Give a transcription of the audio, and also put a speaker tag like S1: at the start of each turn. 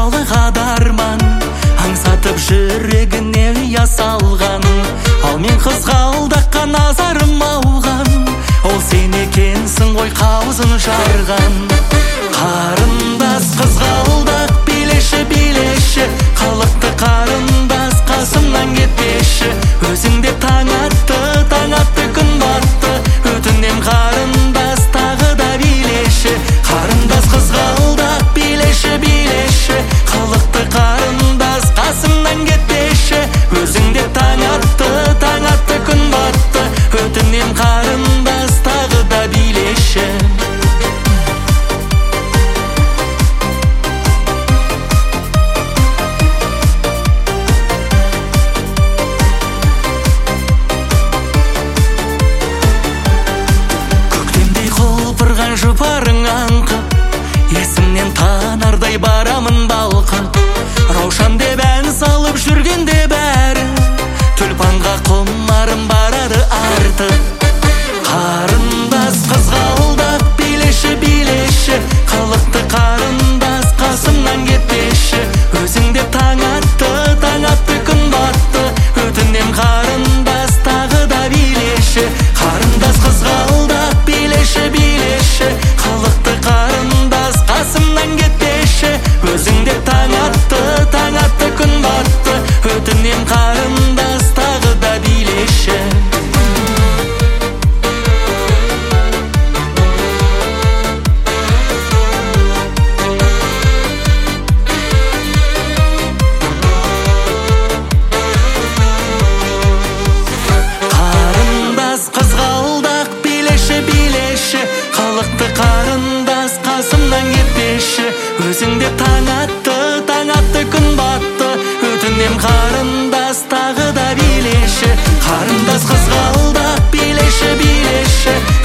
S1: жолы қадарман, аңсатып жүрегіне ұя салған. Ал мен қызғалдаққа назарым ауған, ол сен екенсің ғой қауызын жарған. Қарындас қызғалдақ билеші, билеші, қылықты қарындас қасымнан кетпеші. Өзіңде таң атты күн батты, өтінем қарындас тағы да билеші. Қарындас қызғалдақ билеші, билеші, қылықты қарындас қасымнан кетпеші. Өзіңде таң атты күн батты, өтінем қарындас тағы да билеші. Жұпарың аңқып, есімнен танардай барамын балқып. Раушан деп ән салып жүргенде бәрі, түлпанға құмарым барады артып. Қарындас қызғалдақ билеші, билеші, қылықты қарындас қасымнан кетпеші. Өзіңде таң атты күн батты, өтінем қарындас тағы да билеші. Қарындас қызғалдақ билеші, билеші, қылықты қарындас қасымнан кетпеші. Өзіңде таң атты күн батты, өтінем қарындас тағы да билеші. Қарындас қызғалдақ билеші, билеші, қылықты қарындас қасымнан кетпеші. Өзіңде таң атты күн батты, өтінем қарындас тағы да билеші. Қарындас қызғалдақ билеші, билеші,